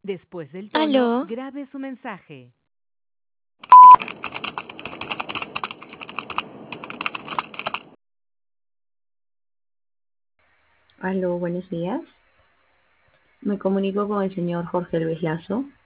Después del tono, Aló, grabe su mensaje. Aló, buenos días. Me comunico con el señor Jorge Luis Lazo.